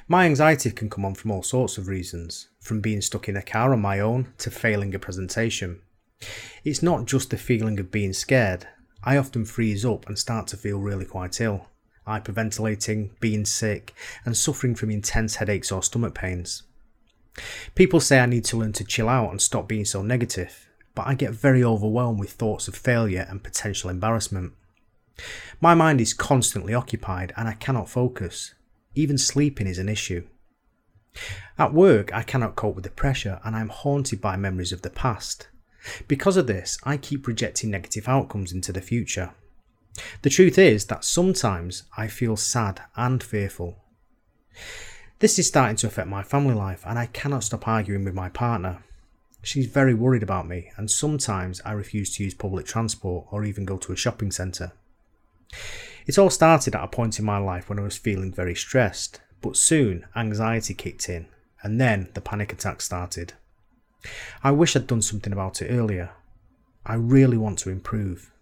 My anxiety can come on from all sorts of reasons, from being stuck in a car on my own to failing a presentation. It's not just the feeling of being scared. I often freeze up and start to feel really quite ill, hyperventilating, being sick, and suffering from intense headaches or stomach pains. People say I need to learn to chill out and stop being so negative, but I get very overwhelmed with thoughts of failure and potential embarrassment. My mind is constantly occupied and I cannot focus. Even sleeping is an issue. At work, I cannot cope with the pressure and I am haunted by memories of the past. Because of this, I keep projecting negative outcomes into the future. The truth is that sometimes I feel sad and fearful. This is starting to affect my family life and I cannot stop arguing with my partner. She's very worried about me and sometimes I refuse to use public transport or even go to a shopping centre. It all started at a point in my life when I was feeling very stressed, but soon anxiety kicked in and then the panic attack started. I wish I'd done something about it earlier. I really want to improve.